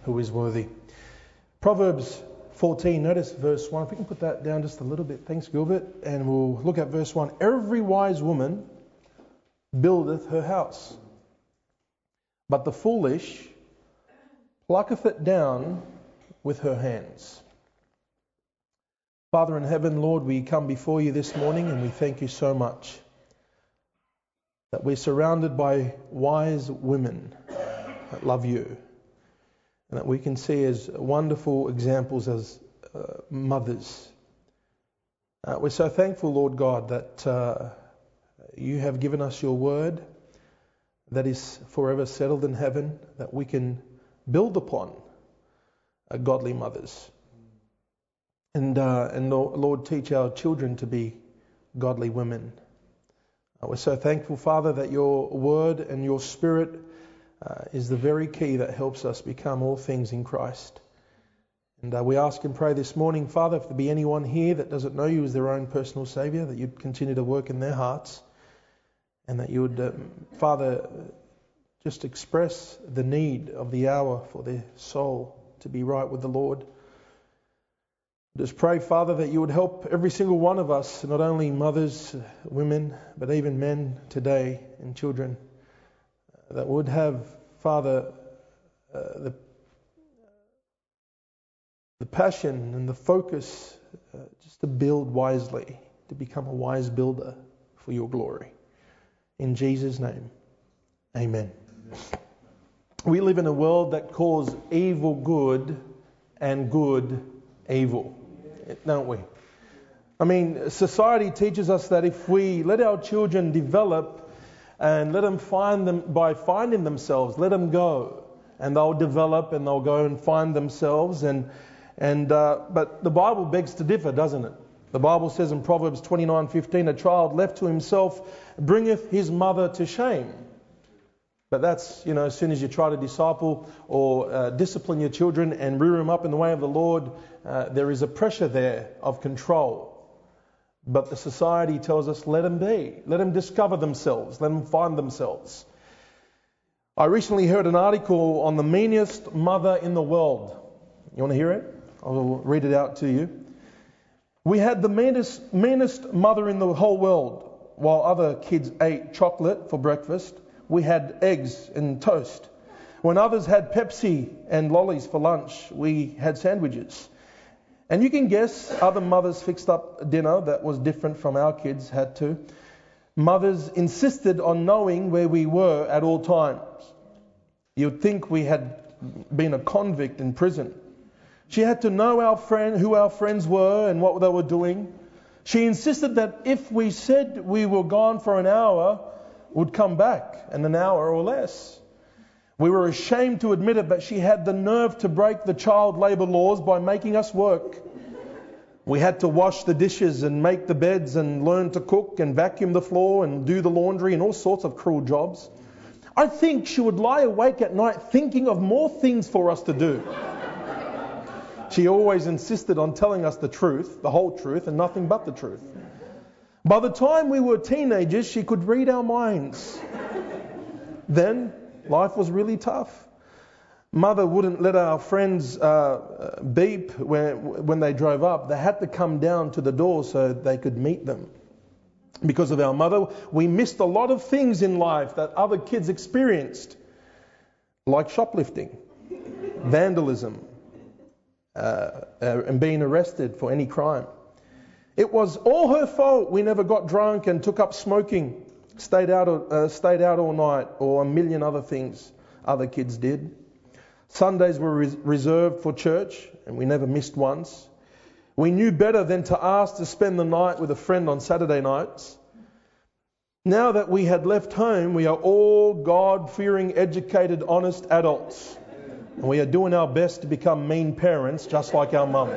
who is worthy. Proverbs 14, notice verse 1. If we can put that down just a little bit. Thanks, Gilbert. And we'll look at verse 1. Every wise woman buildeth her house, but the foolish plucketh it down with her hands. Father in heaven, Lord, we come before you this morning and we thank you so much that we're surrounded by wise women that love you, and that we can see as wonderful examples as mothers. We're so thankful, Lord God, that you have given us your word that is forever settled in heaven, that we can build upon godly mothers. And Lord, teach our children to be godly women. We're so thankful, Father, that your word and your spirit is the very key that helps us become all things in Christ. And we ask and pray this morning, Father, if there be anyone here that doesn't know you as their own personal Saviour, that you'd continue to work in their hearts, and that you would, Father, just express the need of the hour for their soul to be right with the Lord. Just pray, Father, that you would help every single one of us, not only mothers, women, but even men today and children, that would have, Father, the passion and the focus just to build wisely, to become a wise builder for your glory. In Jesus' name, amen. We live in a world that calls evil good and good evil, don't we? I mean, society teaches us that if we let our children develop and let them find them by finding themselves, let them go, and they'll develop and they'll go and find themselves. But the Bible begs to differ, doesn't it? The Bible says in Proverbs 29:15, a child left to himself bringeth his mother to shame. But that's, as soon as you try to disciple or discipline your children and rear them up in the way of the Lord, there is a pressure there of control. But the society tells us, let them be. Let them discover themselves. Let them find themselves. I recently heard an article on the meanest mother in the world. You want to hear it? I'll read it out to you. We had the meanest mother in the whole world. While other kids ate chocolate for breakfast, we had eggs and toast. When others had Pepsi and lollies for lunch, we had sandwiches. And you can guess other mothers fixed up dinner that was different from our kids had to. Mothers insisted on knowing where we were at all times. You'd think we had been a convict in prison. She had to know who our friends were and what they were doing. She insisted that if we said we were gone for an hour, would come back in an hour or less. We were ashamed to admit it, but she had the nerve to break the child labour laws by making us work. We had to wash the dishes and make the beds and learn to cook and vacuum the floor and do the laundry and all sorts of cruel jobs. I think she would lie awake at night thinking of more things for us to do. She always insisted on telling us the truth, the whole truth, and nothing but the truth. By the time we were teenagers, she could read our minds. Then life was really tough. Mother wouldn't let our friends beep when they drove up. They had to come down to the door so they could meet them. Because of our mother, we missed a lot of things in life that other kids experienced, like shoplifting, vandalism, and being arrested for any crime. It was all her fault we never got drunk and took up smoking, stayed out all night, or a million other things other kids did. Sundays were reserved for church, and we never missed once. We knew better than to ask to spend the night with a friend on Saturday nights. Now that we had left home, we are all God-fearing, educated, honest adults. And we are doing our best to become mean parents, just like our mum.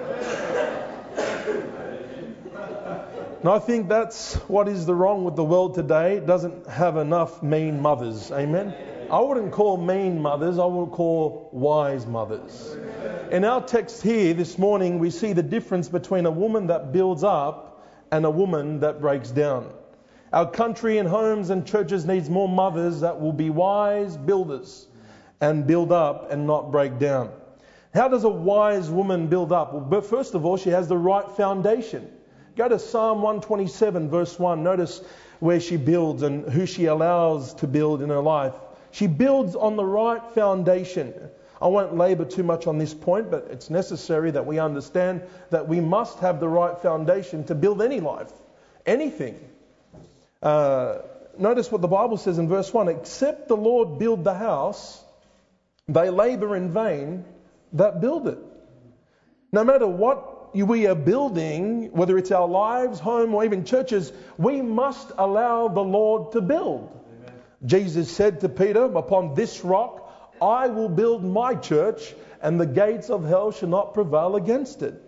And I think that's what is the wrong with the world today. It doesn't have enough mean mothers. Amen? I wouldn't call mean mothers, I would call wise mothers. In our text here this morning, we see the difference between a woman that builds up and a woman that breaks down. Our country and homes and churches needs more mothers that will be wise builders and build up and not break down. How does a wise woman build up? Well, but first of all, she has the right foundation. Go to Psalm 127, verse 1. Notice where she builds and who she allows to build in her life. She builds on the right foundation. I won't labour too much on this point, but it's necessary that we understand that we must have the right foundation to build any life, anything. Notice what the Bible says in verse 1. Except the Lord build the house, they labour in vain that build it. No matter what we are building, whether it's our lives, home, or even churches, we must allow the Lord to build. Amen. Jesus said to Peter, upon this rock I will build my church, and the gates of hell shall not prevail against it.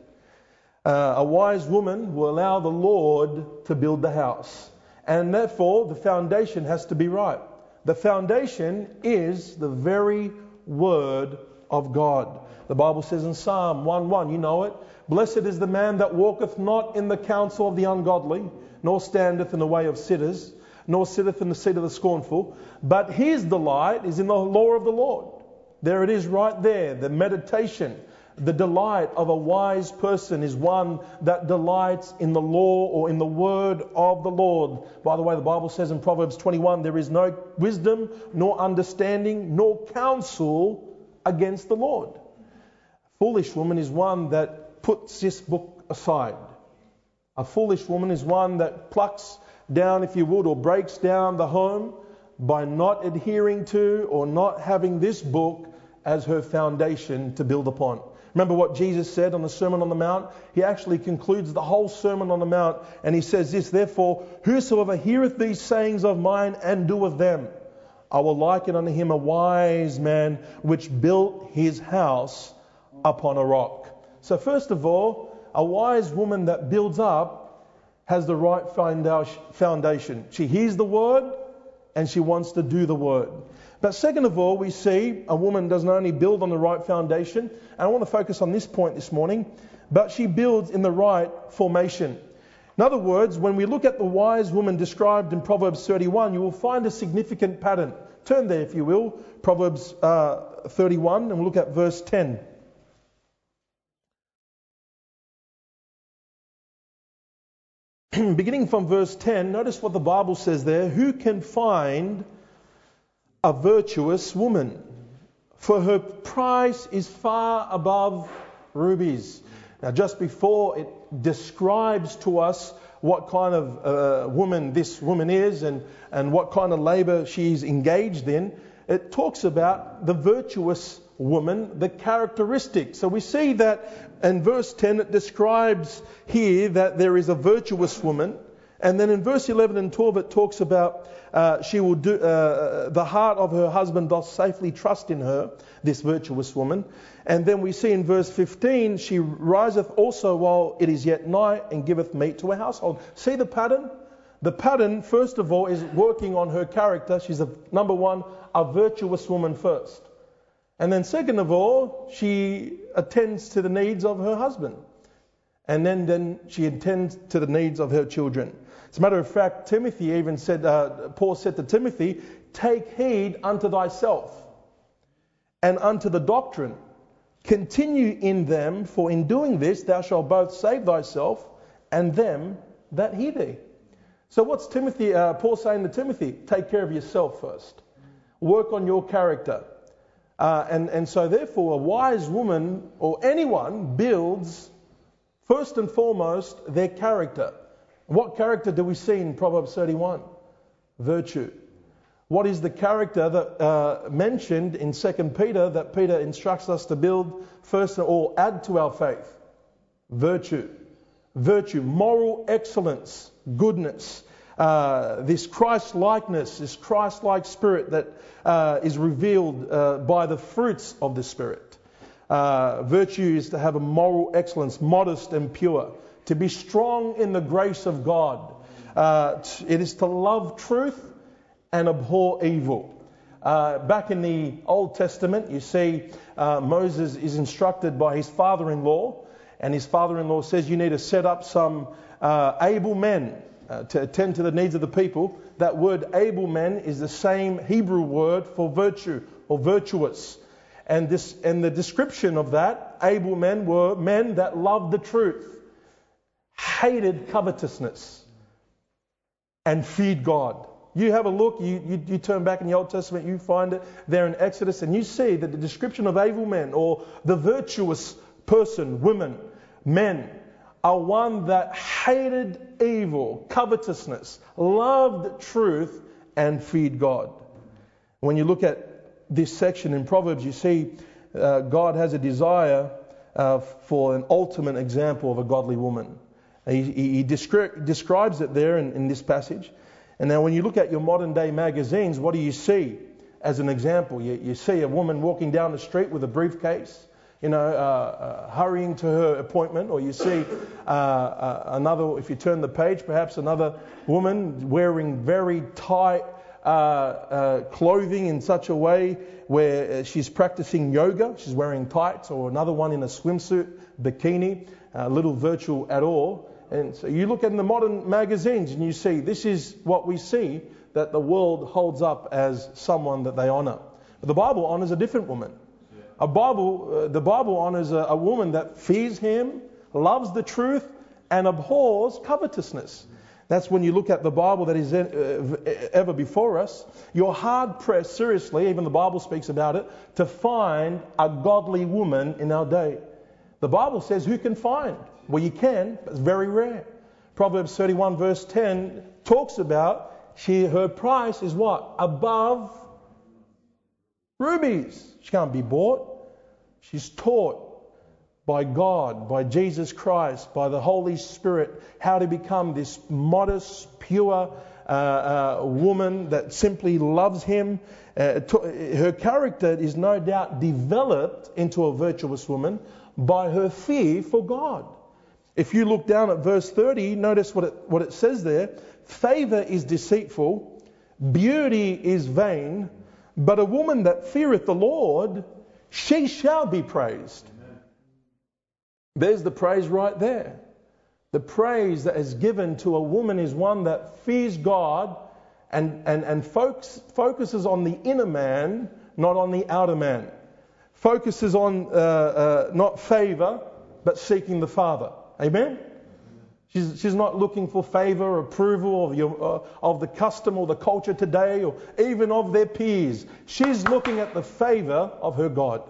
A wise woman will allow the Lord to build the house. And therefore, the foundation has to be right. The foundation is the very Word of God. The Bible says in Psalm 1:1, you know it, blessed is the man that walketh not in the counsel of the ungodly, nor standeth in the way of sinners, nor sitteth in the seat of the scornful, but his delight is in the law of the Lord. There it is right there, the meditation. The delight of a wise person is one that delights in the law or in the word of the Lord. By the way, the Bible says in Proverbs 21, there is no wisdom, nor understanding, nor counsel against the Lord. A foolish woman is one that puts this book aside. A foolish woman is one that plucks down, if you would, or breaks down the home by not adhering to or not having this book as her foundation to build upon. Remember what Jesus said on the Sermon on the Mount? He actually concludes the whole Sermon on the Mount and he says this, therefore, whosoever heareth these sayings of mine and doeth them, I will liken unto him a wise man which built his house upon a rock. So first of all, a wise woman that builds up has the right foundation. She hears the word and she wants to do the word. But second of all, we see a woman doesn't only build on the right foundation, and I want to focus on this point this morning, but she builds in the right formation. In other words, when we look at the wise woman described in Proverbs 31, you will find a significant pattern. Turn there, if you will, Proverbs 31, and we'll look at verse 10. Beginning from verse 10, notice what the Bible says there. Who can find a virtuous woman? For her price is far above rubies. Now, just before it describes to us what kind of woman this woman is and what kind of labor she's engaged in, it talks about the virtuous woman, the characteristics. So we see that in verse 10 it describes here that there is a virtuous woman. And then in verse 11 and 12 it talks about she will do the heart of her husband doth safely trust in her, this virtuous woman. And then we see in verse 15, she riseth also while it is yet night and giveth meat to her household. See the pattern? The pattern, first of all, is working on her character. She's number one, a virtuous woman first. And then second of all, she attends to the needs of her husband. And then she attends to the needs of her children. As a matter of fact, Timothy even said, Paul said to Timothy, take heed unto thyself and unto the doctrine. Continue in them, for in doing this thou shalt both save thyself and them that hear thee. So what's Paul saying to Timothy? Take care of yourself first. Work on your character. And so therefore a wise woman or anyone builds first and foremost their character. What character do we see in Proverbs 31? Virtue. What is the character that mentioned in 2 Peter that Peter instructs us to build first of all, add to our faith? Virtue. Virtue, moral excellence, goodness. This Christ-likeness, this Christ-like spirit that is revealed by the fruits of the Spirit. Virtue is to have a moral excellence, modest and pure. To be strong in the grace of God. It is to love truth and abhor evil. Back in the Old Testament, you see Moses is instructed by his father-in-law, and his father-in-law says you need to set up some able men to attend to the needs of the people. That word able men is the same Hebrew word for virtue or virtuous. And the description of that, able men were men that loved the truth, hated covetousness, and feared God. You have a look, you turn back in the Old Testament, you find it there in Exodus, and you see that the description of able men, or the virtuous person, women, men, are one that hated evil, covetousness, loved truth, and feared God. When you look at this section in Proverbs, you see God has a desire for an ultimate example of a godly woman. He describes it there in this passage. And now when you look at your modern day magazines, what do you see as an example? You see a woman walking down the street with a briefcase, hurrying to her appointment, or you see another, if you turn the page, perhaps another woman wearing very tight clothing in such a way where she's practicing yoga, she's wearing tights, or another one in a swimsuit, bikini, little virtual at all. And so you look at the modern magazines and you see this is what we see that the world holds up as someone that they honor. But the Bible honors a different woman. The Bible honors a woman that fears Him, loves the truth, and abhors covetousness. That's when you look at the Bible that is ever before us. You're hard pressed, seriously, even the Bible speaks about it, to find a godly woman in our day. The Bible says, who can find? Well, you can, but it's very rare. Proverbs 31 verse 10 talks about her price is what? Above rubies. She can't be bought. She's taught by God, by Jesus Christ, by the Holy Spirit, how to become this modest, pure woman that simply loves Him. Her character is no doubt developed into a virtuous woman by her fear for God. If you look down at verse 30, notice what it says there. Favor is deceitful, beauty is vain, but a woman that feareth the Lord, she shall be praised. Amen. There's the praise right there. The praise that is given to a woman is one that fears God and focuses on the inner man, not on the outer man. Focuses on not favor, but seeking the Father. Amen? She's not looking for favor or approval of the custom or the culture today, or even of their peers. She's looking at the favor of her God.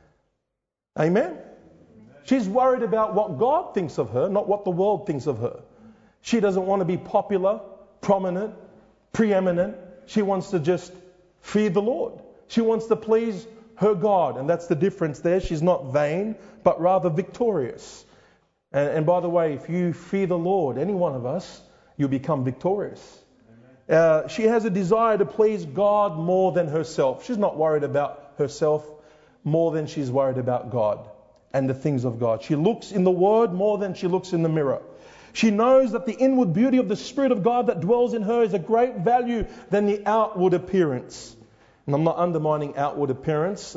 Amen? She's worried about what God thinks of her, not what the world thinks of her. She doesn't want to be popular, prominent, preeminent. She wants to just fear the Lord. She wants to please her God, and that's the difference there. She's not vain, but rather victorious. And by the way, if you fear the Lord, any one of us, you'll become victorious. She has a desire to please God more than herself. She's not worried about herself more than she's worried about God and the things of God. She looks in the Word more than she looks in the mirror. She knows that the inward beauty of the Spirit of God that dwells in her is a great value than the outward appearance. And I'm not undermining outward appearance.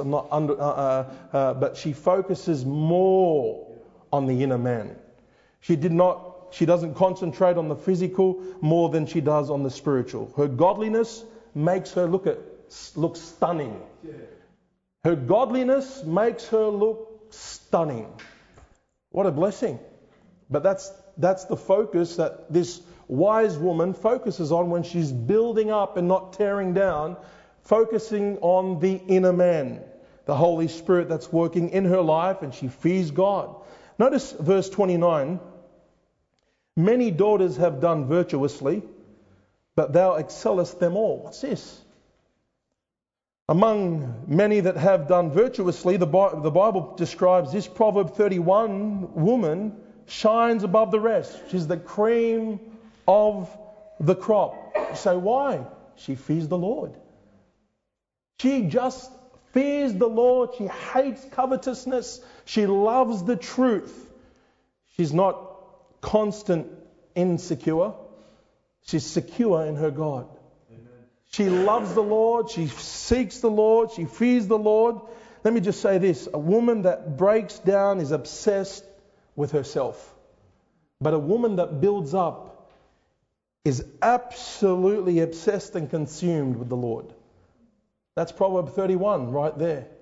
But she focuses more on the inner man. She doesn't concentrate on the physical more than she does on the spiritual. Her godliness makes her look stunning. Her godliness makes her look stunning. What a blessing. But that's the focus that this wise woman focuses on when she's building up and not tearing down, focusing on the inner man, the Holy Spirit that's working in her life, and she fears God. Notice verse 29. Many daughters have done virtuously, but thou excellest them all. What's this? Among many that have done virtuously, the Bible describes this Proverb 31 woman shines above the rest. She's the cream of the crop. You say, why? She fears the Lord. She just fears the Lord. She hates covetousness. She loves the truth. She's not constant insecure. She's secure in her God. Amen. She loves the Lord. She seeks the Lord. She fears the Lord. Let me just say this. A woman that breaks down is obsessed with herself. But a woman that builds up is absolutely obsessed and consumed with the Lord. That's Proverb 31 right there.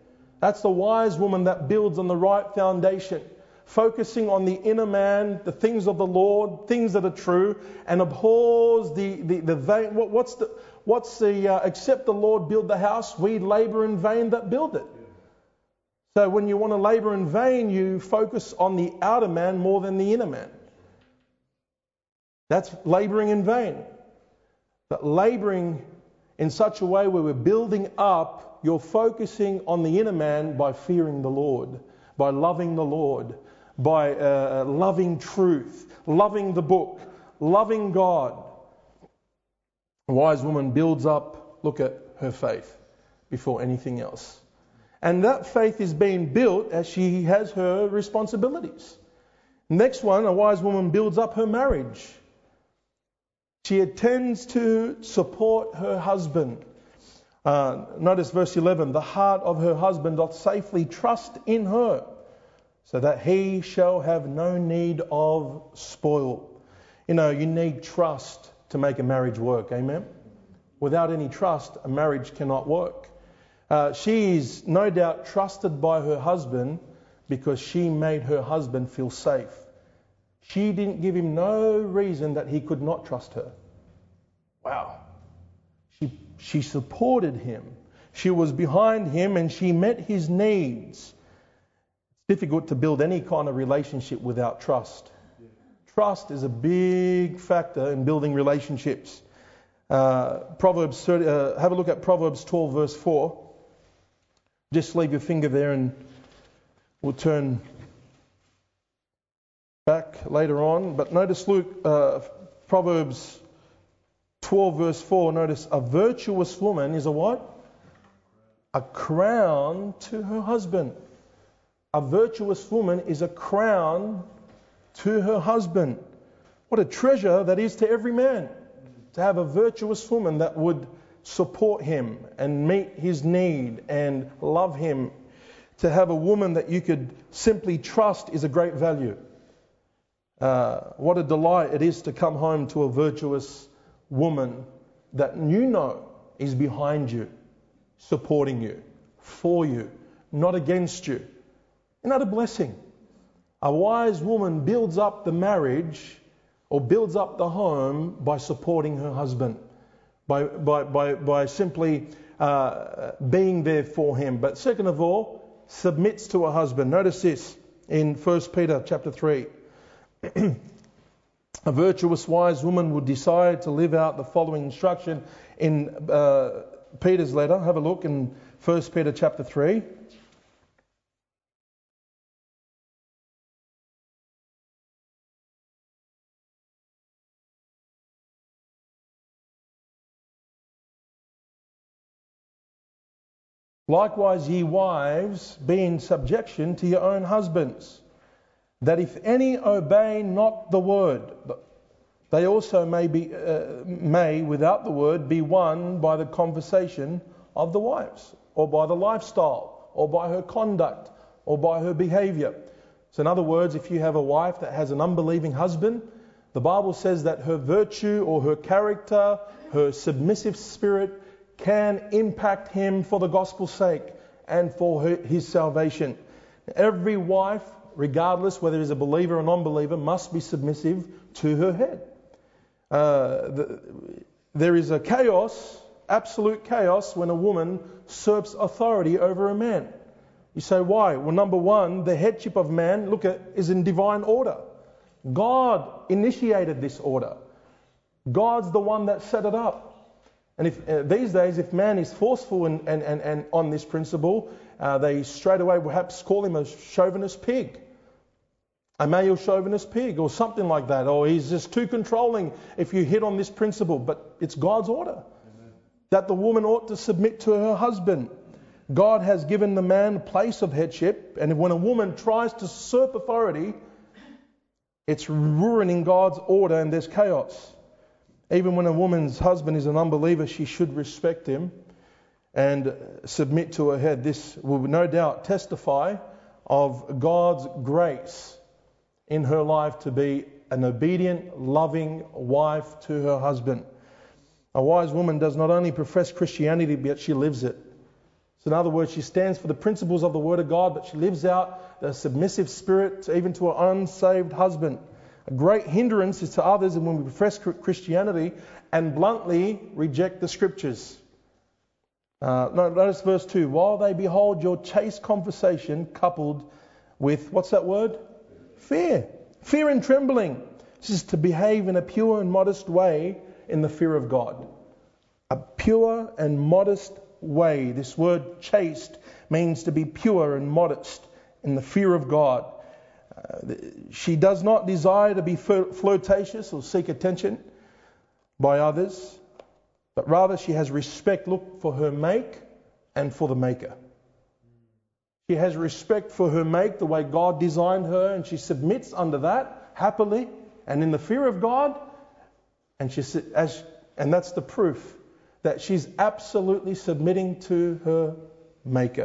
That's the wise woman that builds on the right foundation, focusing on the inner man, the things of the Lord, things that are true, and abhors the vain. Except the Lord build the house, we labour in vain that build it. So when you want to labour in vain, you focus on the outer man more than the inner man. That's labouring in vain. But labouring in such a way where we're building up, you're focusing on the inner man by fearing the Lord, by loving the Lord, by loving truth, loving the book, loving God. A wise woman builds up, look at her faith before anything else. And that faith is being built as she has her responsibilities. Next one, a wise woman builds up her marriage. She attends to support her husband. Notice verse 11, the heart of her husband doth safely trust in her, so that he shall have no need of spoil. You know, you need trust to make a marriage work, amen? Without any trust, a marriage cannot work. She is no doubt trusted by her husband because she made her husband feel safe. She didn't give him no reason that he could not trust her. Wow. She supported him. She was behind him and she met his needs. It's difficult to build any kind of relationship without trust. Trust is a big factor in building relationships. Proverbs 30, have a look at Proverbs 12 verse 4. Just leave your finger there and we'll turn back later on. But notice Proverbs 12 verse 4. Notice a virtuous woman is a what? A crown to her husband. A virtuous woman is a crown to her husband. What a treasure that is to every man. To have a virtuous woman that would support him and meet his need and love him. To have a woman that you could simply trust is a great value. What a delight it is to come home to a virtuous woman that you know is behind you, supporting you, for you, not against you. Isn't that a blessing? A wise woman builds up the marriage or builds up the home by supporting her husband, by simply being there for him. But second of all, submits to her husband. Notice this in 1 Peter chapter 3. A virtuous wise woman would decide to live out the following instruction in Peter's letter. Have a look in 1 Peter chapter 3. Likewise, ye wives, be in subjection to your own husbands, that if any obey not the word, they also may without the word be won by the conversation of the wives, or by the lifestyle, or by her conduct, or by her behavior. So in other words, if you have a wife that has an unbelieving husband, the Bible says that her virtue or her character, her submissive spirit, can impact him for the gospel's sake and for his salvation. Every wife, regardless whether he's a believer or non-believer, must be submissive to her head. There is a chaos, absolute chaos, when a woman usurps authority over a man. You say, why? Well, number one, the headship of man, is in divine order. God initiated this order. God's the one that set it up. And if these days, if man is forceful and on this principle, they straight away perhaps call him a chauvinist pig, a male chauvinist pig, or something like that, or he's just too controlling if you hit on this principle. But it's God's order. Amen. That the woman ought to submit to her husband. God has given the man a place of headship, and when a woman tries to usurp authority, it's ruining God's order and there's chaos. Even when a woman's husband is an unbeliever, she should respect him and submit to her head. This will no doubt testify of God's grace in her life to be an obedient, loving wife to her husband. A wise woman does not only profess Christianity, but she lives it. So in other words, she stands for the principles of the Word of God, but she lives out the submissive spirit even to her unsaved husband. A great hindrance is to others when we profess Christianity and bluntly reject the Scriptures. Notice verse 2. While they behold your chaste conversation coupled with, what's that word? Fear. Fear and trembling. This is to behave in a pure and modest way in the fear of God. A pure and modest way. This word chaste means to be pure and modest in the fear of God. She does not desire to be flirtatious or seek attention by others, but rather she has respect, for her make and for the maker. She has respect for her make, the way God designed her, and she submits under that happily and in the fear of God. And that's the proof that she's absolutely submitting to her maker.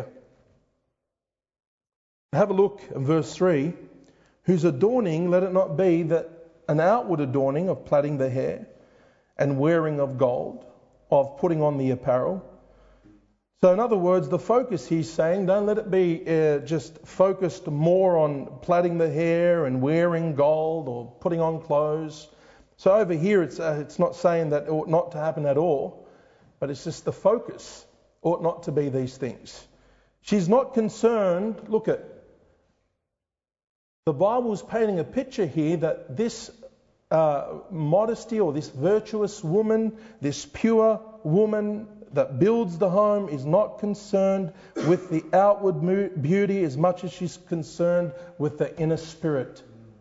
Have a look at verse 3. Whose adorning, let it not be that an outward adorning of plaiting the hair and wearing of gold, of putting on the apparel. So in other words, the focus, he's saying, don't let it be just focused more on plaiting the hair and wearing gold or putting on clothes. So over here, it's not saying that it ought not to happen at all, but it's just the focus ought not to be these things. She's not concerned. Look at the Bible is painting a picture here that this modesty or this virtuous woman, this pure woman that builds the home is not concerned with the outward beauty as much as she's concerned with the inner spirit.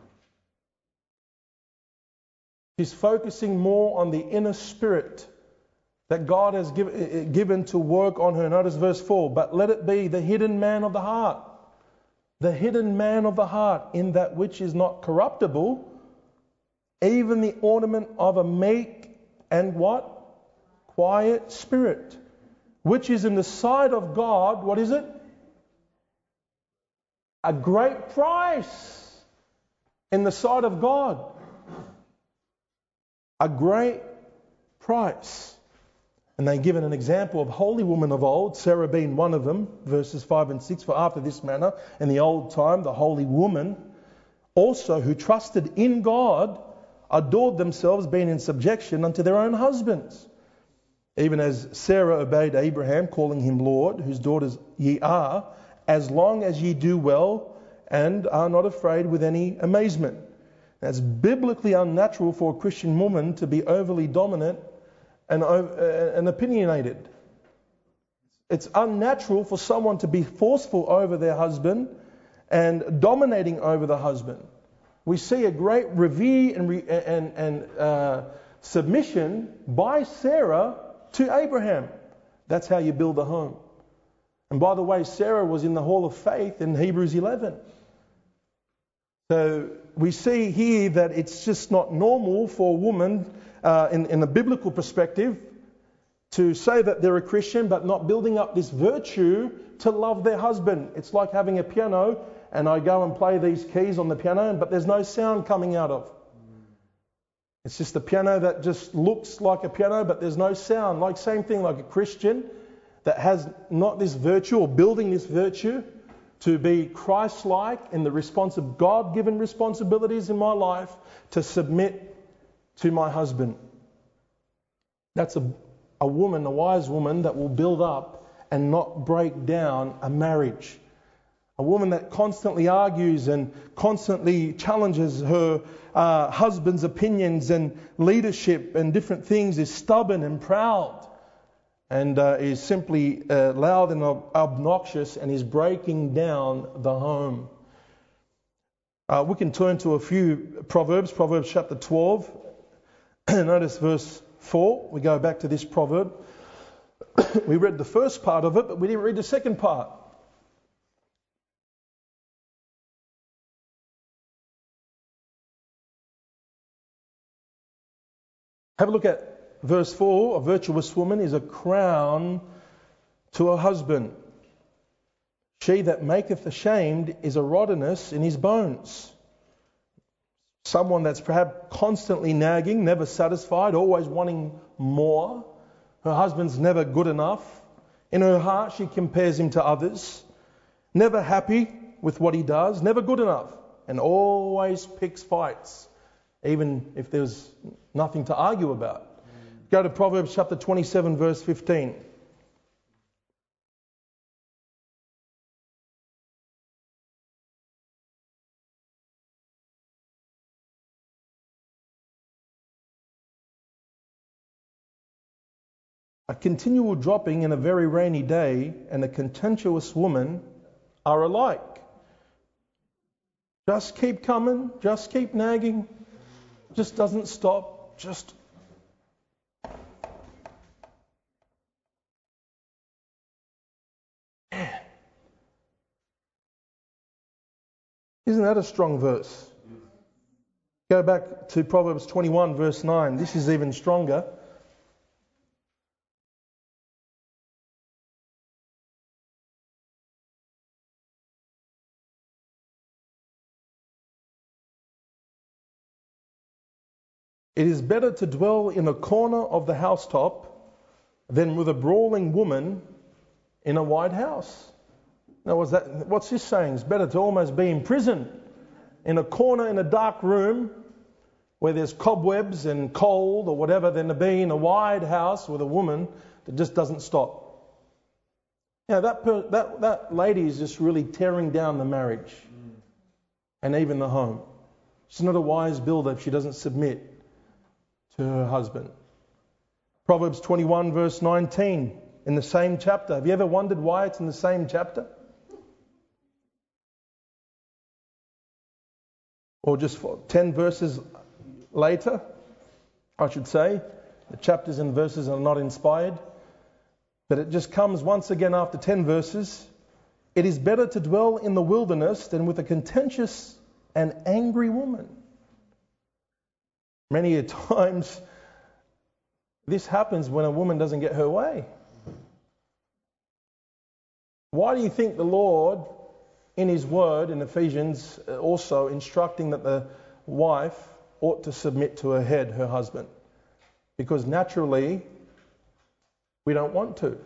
She's focusing more on the inner spirit that God has given to work on her. Notice verse 4. But let it be the hidden man of the heart. The hidden man of the heart, in that which is not corruptible, even the ornament of a meek and what? Quiet spirit, which is in the sight of God, what is it? A great price in the sight of God. A great price. And they given an example of holy women of old, Sarah being one of them, verses 5 and 6, for after this manner, in the old time, the holy woman, also who trusted in God, adored themselves, being in subjection unto their own husbands. Even as Sarah obeyed Abraham, calling him Lord, whose daughters ye are, as long as ye do well, and are not afraid with any amazement. Now, it's biblically unnatural for a Christian woman to be overly dominant and opinionated. It's unnatural for someone to be forceful over their husband and dominating over the husband. We see a great revere and submission by Sarah to Abraham. That's how you build a home. And by the way, Sarah was in the hall of faith in Hebrews 11. So we see here that it's just not normal for a woman in a biblical perspective to say that they're a Christian but not building up this virtue to love their husband. It's like having a piano and I go and play these keys on the piano but there's no sound coming out of. It's just a piano that just looks like a piano but there's no sound. Like same thing like a Christian that has not this virtue or building this virtue to be Christ-like in the God-given responsibilities in my life to submit to my husband. That's a woman, a wise woman that will build up and not break down a marriage. A woman that constantly argues and constantly challenges her husband's opinions and leadership and different things, is stubborn and proud and is simply loud and obnoxious and is breaking down the home. We can turn to a few Proverbs chapter 12. Notice verse 4. We go back to this proverb. We read the first part of it, but we didn't read the second part. Have a look at verse 4. A virtuous woman is a crown to her husband. She that maketh ashamed is a rottenness in his bones. Someone that's perhaps constantly nagging, never satisfied, always wanting more. Her husband's never good enough. In her heart, she compares him to others. Never happy with what he does. Never good enough. And always picks fights, even if there's nothing to argue about. Go to Proverbs chapter 27, verse 15. A continual dropping in a very rainy day and a contentious woman are alike. Just keep coming, just keep nagging, just doesn't stop, just... Man. Isn't that a strong verse? Go back to Proverbs 21, verse 9. This is even stronger. It is better to dwell in a corner of the housetop than with a brawling woman in a wide house. Now, what's this saying? It's better to almost be in prison, in a corner in a dark room where there's cobwebs and cold or whatever, than to be in a wide house with a woman that just doesn't stop. Now, that lady is just really tearing down the marriage and even the home. She's not a wise builder if she doesn't submit to her husband. Proverbs 21 verse 19 in the same chapter. Have you ever wondered why it's in the same chapter? Or just 10 verses later, I should say. The chapters and verses are not inspired. But it just comes once again after 10 verses. It is better to dwell in the wilderness than with a contentious and angry woman. Many a times, this happens when a woman doesn't get her way. Why do you think the Lord, in His Word, in Ephesians, also instructing that the wife ought to submit to her head, her husband? Because naturally, we don't want to.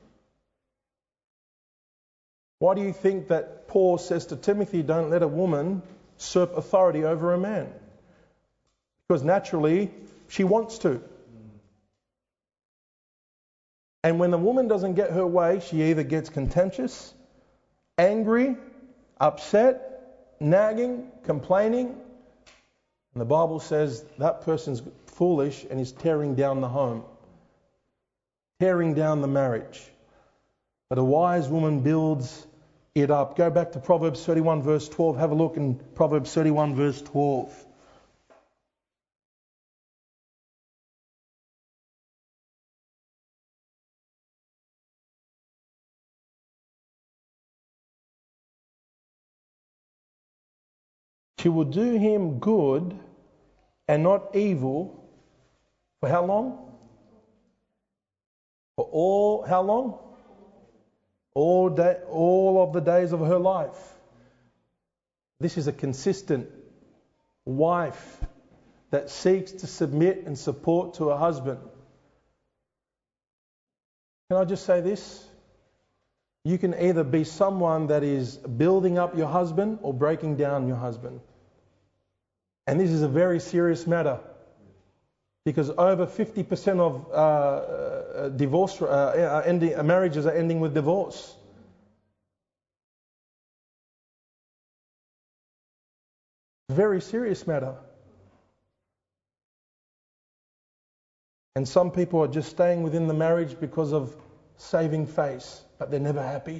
Why do you think that Paul says to Timothy, don't let a woman usurp authority over a man? Because naturally, she wants to. And when the woman doesn't get her way, she either gets contentious, angry, upset, nagging, complaining. And the Bible says that person's foolish and is tearing down the home, tearing down the marriage. But a wise woman builds it up. Go back to Proverbs 31 verse 12. Have a look in Proverbs 31 verse 12. She will do him good and not evil. For how long? For all, how long? All of the days of her life. This is a consistent wife that seeks to submit and support to her husband. Can I just say this? You can either be someone that is building up your husband or breaking down your husband. And this is a very serious matter, because over 50% of marriages are ending with divorce. Very serious matter. And some people are just staying within the marriage because of saving face, but they're never happy.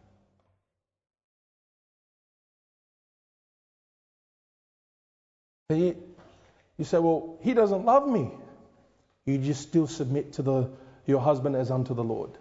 You say, well, he doesn't love me. You just still submit to your husband as unto the Lord.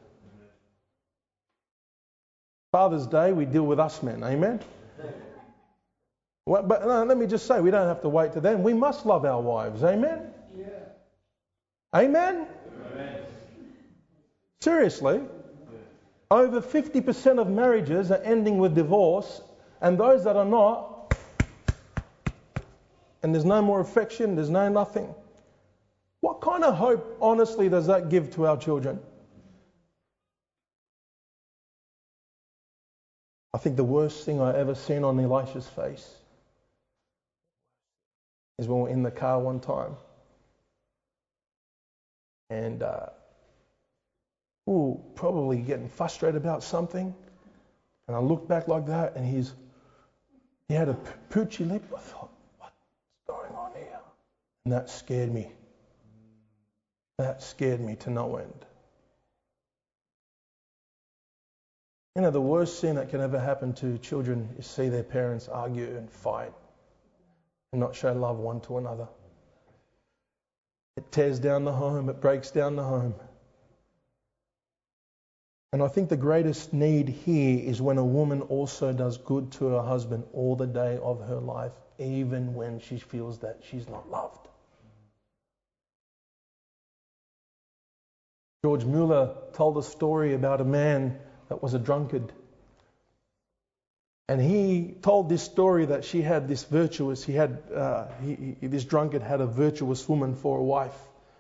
Father's Day, we deal with us men. Amen? Well, but no, let me just say, we don't have to wait to then. We must love our wives. Amen? Yeah. Amen? Amen. Seriously? Over 50% of marriages are ending with divorce, and those that are not, and there's no more affection, there's no nothing. What kind of hope, honestly, does that give to our children? I think the worst thing I ever seen on Elisha's face is when we were in the car one time. And we were probably getting frustrated about something. And I looked back like that, and he had a poochy lip. I thought, what's going on here? And that scared me. That scared me to no end. You know, the worst thing that can ever happen to children is see their parents argue and fight and not show love one to another. It tears down the home. It breaks down the home. And I think the greatest need here is when a woman also does good to her husband all the day of her life, even when she feels that she's not loved. George Mueller told a story about a man that was a drunkard. And he told this story that she had this virtuous, this drunkard had a virtuous woman for a wife.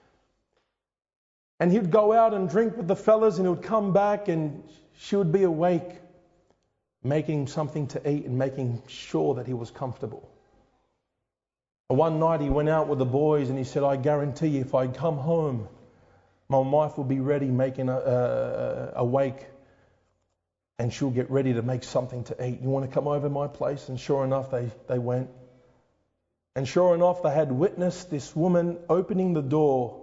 And he'd go out and drink with the fellas, and he would come back and she would be awake, making something to eat and making sure that he was comfortable. And one night he went out with the boys and he said, I guarantee you if I come home, my wife will be ready making awake, and she'll get ready to make something to eat. You want to come over to my place? And sure enough, they went. And sure enough, they had witnessed this woman opening the door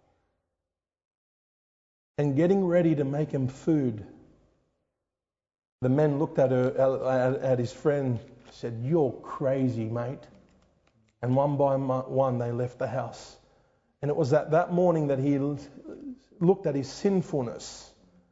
and getting ready to make him food. The men looked at his friend, said, "You're crazy, mate." And one by one, they left the house. And it was at that morning that he looked at his sinfulness.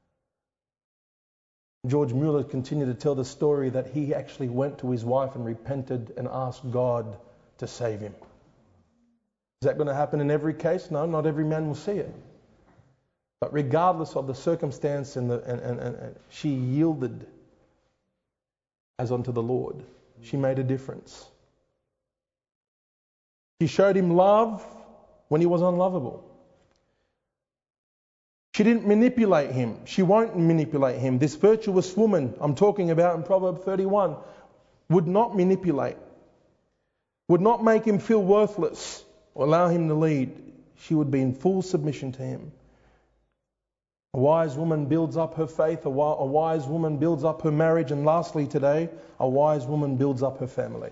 George Mueller continued to tell the story that he actually went to his wife and repented and asked God to save him. Is that going to happen in every case? No, not every man will see it. But regardless of the circumstance, and she yielded as unto the Lord. She made a difference. She showed him love when he was unlovable. She didn't manipulate him. She won't manipulate him. This virtuous woman I'm talking about in Proverbs 31 would not manipulate, would not make him feel worthless or allow him to lead. She would be in full submission to him. A wise woman builds up her faith. A wise woman builds up her marriage. And lastly today, a wise woman builds up her family.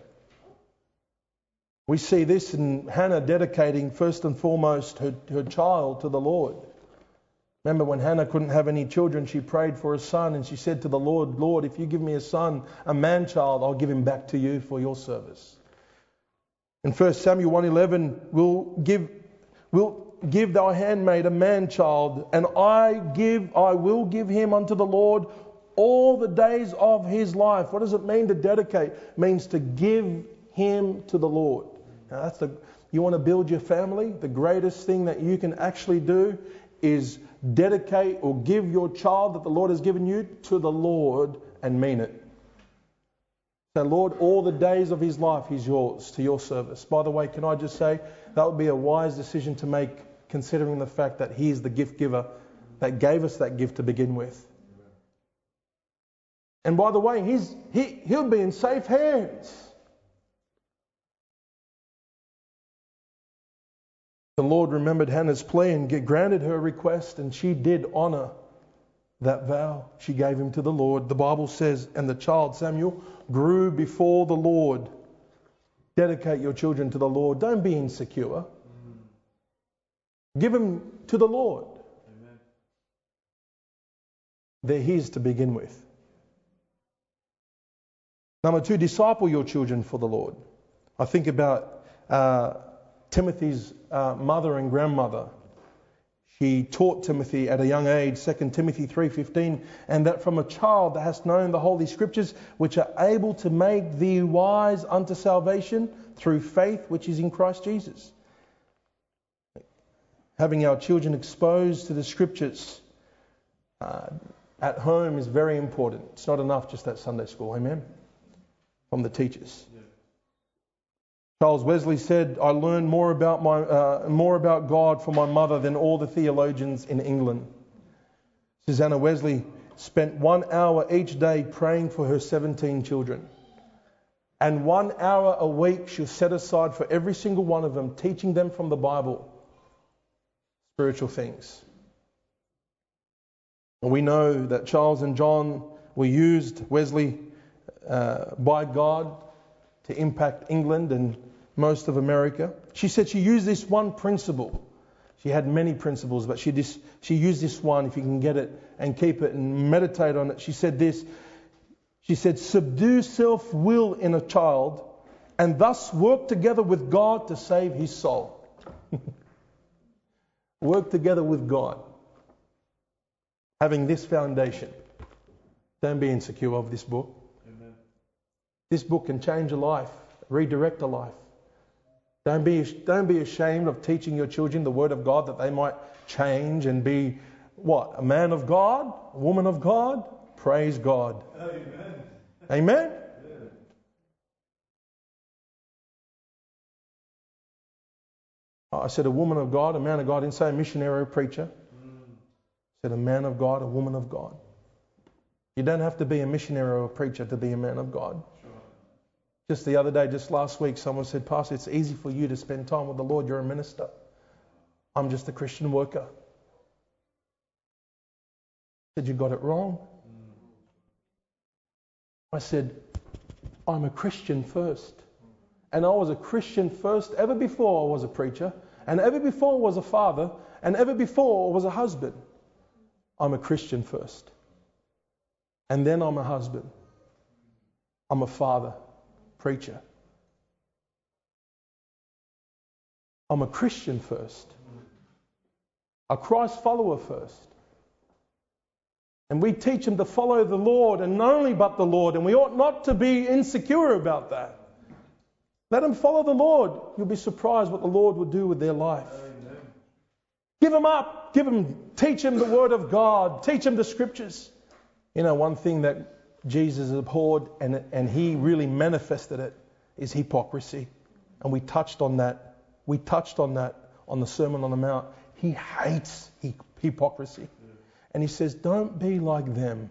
We see this in Hannah dedicating first and foremost her child to the Lord. Remember when Hannah couldn't have any children, she prayed for a son and she said to the Lord, "Lord, if you give me a son, a man-child, I'll give him back to you for your service." In 1 Samuel 1:11, we'll give thy handmaid a man-child, and I will give him unto the Lord all the days of his life. What does it mean to dedicate? It means to give him to the Lord. Now you want to build your family? The greatest thing that you can actually do is dedicate or give your child that the Lord has given you to the Lord and mean it. So, Lord, all the days of his life, he's yours, to your service. By the way, can I just say, that would be a wise decision to make, considering the fact that he is the gift giver that gave us that gift to begin with. And by the way, he'll be in safe hands. The Lord remembered Hannah's plea and granted her request, and she did honour that vow. She gave him to the Lord. The Bible says, and the child Samuel grew before the Lord. Dedicate your children to the Lord. Don't be insecure. Give them to the Lord. Amen. They're his to begin with. Number 2, disciple your children for the Lord. I think about Timothy's mother and grandmother. She taught Timothy at a young age, 2 Timothy 3:15, and that from a child that hast known the Holy Scriptures, which are able to make thee wise unto salvation through faith which is in Christ Jesus. Having our children exposed to the Scriptures at home is very important. It's not enough just at Sunday school, amen? From the teachers. Yeah. Charles Wesley said, "I learned more about God from my mother than all the theologians in England." Susanna Wesley spent 1 hour each day praying for her 17 children. And 1 hour a week she'll set aside for every single one of them, teaching them from the Bible spiritual things. And we know that Charles and John were used, Wesley, by God to impact England and most of America. She said she used this one principle. She had many principles, but she used this one, if you can get it and keep it and meditate on it. She said this. She said, subdue self-will in a child and thus work together with God to save his soul. Work together with God. Having this foundation. Don't be insecure of this book. Amen. This book can change a life, redirect a life. Don't be ashamed of teaching your children the Word of God, that they might change and be what? A man of God? A woman of God? Praise God. Amen. Amen? Yeah. I said a woman of God, a man of God. I didn't say a missionary or a preacher. I said a man of God, a woman of God. You don't have to be a missionary or a preacher to be a man of God. Sure. Just the other day, just last week, someone said, Pastor, it's easy for you to spend time with the Lord. You're a minister. I'm just a Christian worker. I said, you got it wrong. I said, I'm a Christian first. And I was a Christian first ever before I was a preacher, and ever before I was a father, and ever before I was a husband. I'm a Christian first. And then I'm a husband. I'm a father, preacher. I'm a Christian first. A Christ follower first. And we teach them to follow the Lord and only but the Lord. And we ought not to be insecure about that. Let them follow the Lord. You'll be surprised what the Lord will do with their life. Amen. Give them up. Teach them the Word of God. Teach them the Scriptures. You know, one thing that Jesus abhorred and he really manifested it is hypocrisy. And we touched on that. We touched on that on the Sermon on the Mount. He hates hypocrisy. And he says, don't be like them.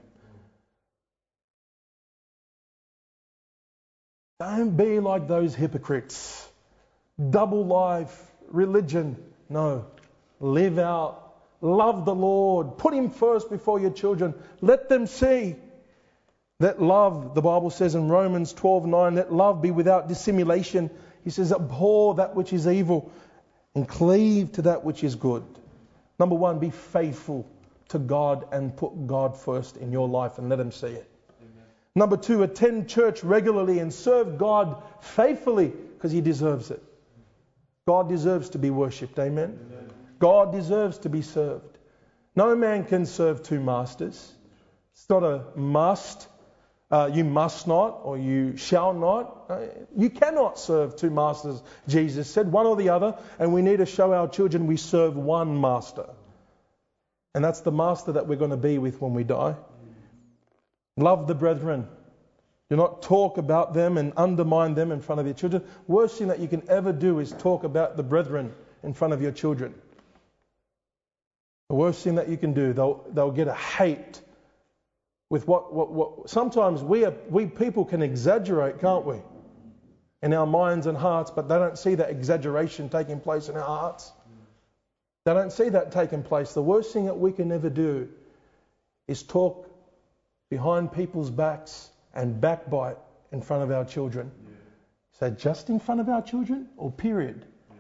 Don't be like those hypocrites. Double life, religion. No. Live out. Love the Lord. Put him first before your children. Let them see. Let love, the Bible says in Romans 12:9, let love be without dissimulation. He says, abhor that which is evil and cleave to that which is good. Number one, be faithful to God and put God first in your life and let him see it. Amen. Number two, attend church regularly and serve God faithfully because he deserves it. God deserves to be worshipped. Amen. Amen. God deserves to be served. No man can serve two masters. It's not a must. You must not or you shall not. You cannot serve two masters, Jesus said, one or the other. And we need to show our children we serve one master. And that's the master that we're going to be with when we die. Love the brethren. Do not talk about them and undermine them in front of your children. Worst thing that you can ever do is talk about the brethren in front of your children. The worst thing that you can do, they'll get a hate with what sometimes we people can exaggerate, can't we? In our minds and hearts, but they don't see that exaggeration taking place in our hearts. They don't see that taking place. The worst thing that we can ever do is talk behind people's backs and backbite in front of our children. Yeah. So just in front of our children or period? Yeah.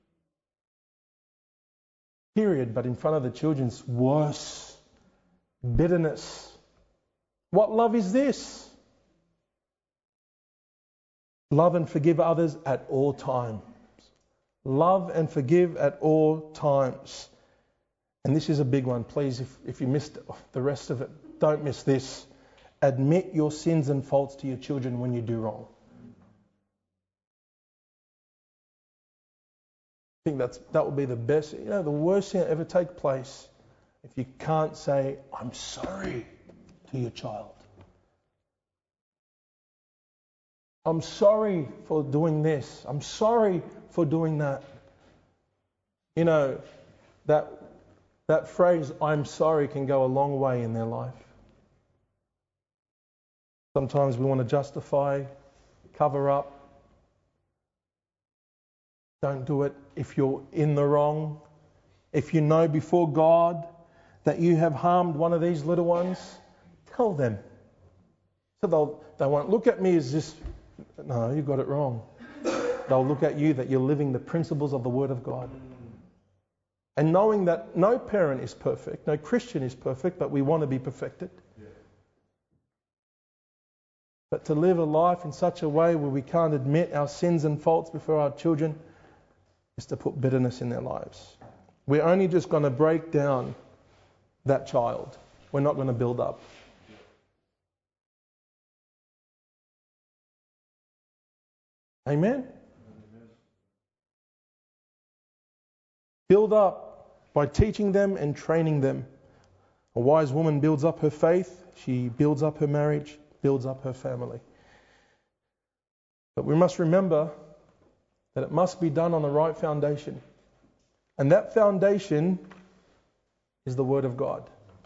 Period, but in front of the children's worse. Bitterness. What love is this? Love and forgive others at all times. Love and forgive at all times. And this is a big one. Please, if you missed the rest of it, don't miss this. Admit your sins and faults to your children when you do wrong. I think that would be the best. The worst thing that ever take place if you can't say, I'm sorry to your child. I'm sorry for doing this. I'm sorry for doing that. That phrase, I'm sorry, can go a long way in their life. Sometimes we want to justify, cover up. Don't do it if you're in the wrong. If you know before God that you have harmed one of these little ones, tell them. So they won't look at me as this, no, you got it wrong. They'll look at you that you're living the principles of the Word of God. And knowing that no parent is perfect, no Christian is perfect, but we want to be perfected. Yeah. But to live a life in such a way where we can't admit our sins and faults before our children is to put bitterness in their lives. We're only just going to break down that child. We're not going to build up. Amen? Build up by teaching them and training them. A wise woman builds up her faith. She builds up her marriage, builds up her family. But we must remember that it must be done on the right foundation. And that foundation is the Word of God.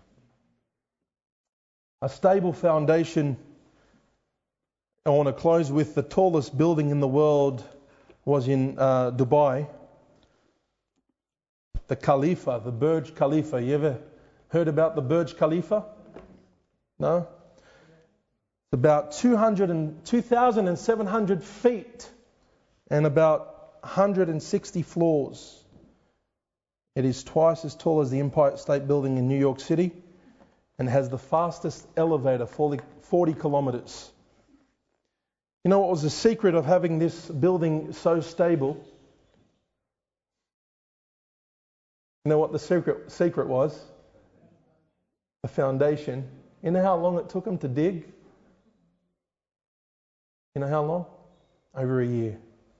A stable foundation. I want to close with the tallest building in the world was in Dubai. The Khalifa, the Burj Khalifa. You ever heard about the Burj Khalifa? No? It's about 2,700 feet and about 160 floors. It is twice as tall as the Empire State Building in New York City and has the fastest elevator, 40 kilometers. You know what was the secret of having this building so stable? You know what the secret was? The foundation. You know how long it took them to dig? You know how long? Over a year.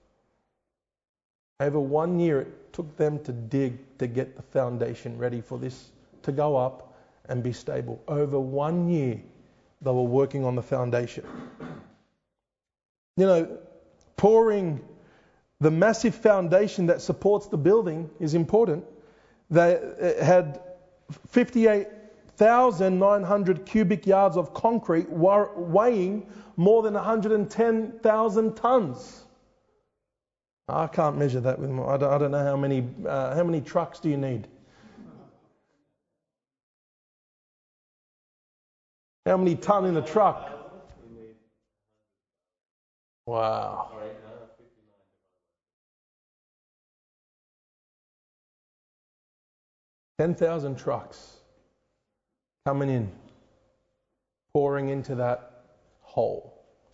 Over 1 year it took them to dig to get the foundation ready for this to go up and be stable. Over 1 year they were working on the foundation. You know, pouring the massive foundation that supports the building is important. They had 58,900 cubic yards of concrete weighing more than 110,000 tons. I can't measure that with I don't know how many trucks do you need? How many ton in a truck? Wow. 10,000 trucks coming in, pouring into that hole.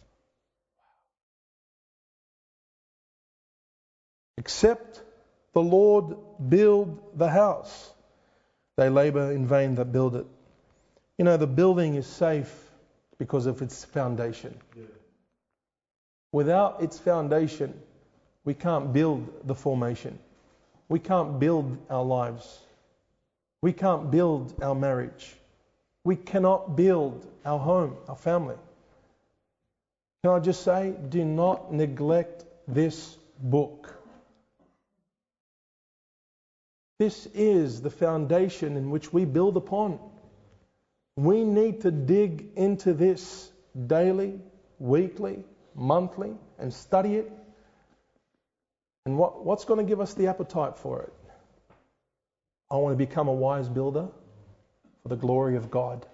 Except the Lord build the house, they labor in vain that build it. You know, the building is safe because of its foundation. Yeah. Without its foundation, we can't build the formation. We can't build our lives. We can't build our marriage. We cannot build our home, our family. Can I just say, do not neglect this book. This is the foundation in which we build upon. We need to dig into this daily, weekly, monthly, and study it. And what's going to give us the appetite for it? I want to become a wise builder for the glory of God.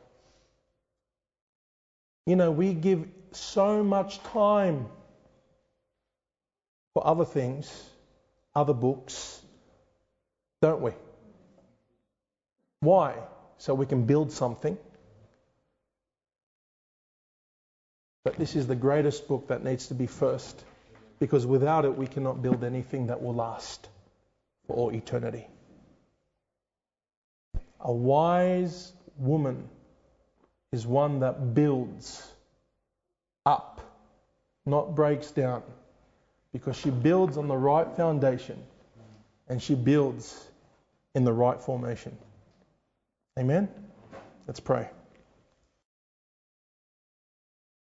You know, we give so much time for other things, other books, don't we? Why? So we can build something. But this is the greatest book that needs to be first, because without it we cannot build anything that will last for all eternity. A wise woman is one that builds up, not breaks down, because she builds on the right foundation and she builds in the right formation. Amen? Let's pray.